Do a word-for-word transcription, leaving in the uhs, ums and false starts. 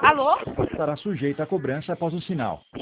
Alô? Estará sujeita a cobrança após o sinal.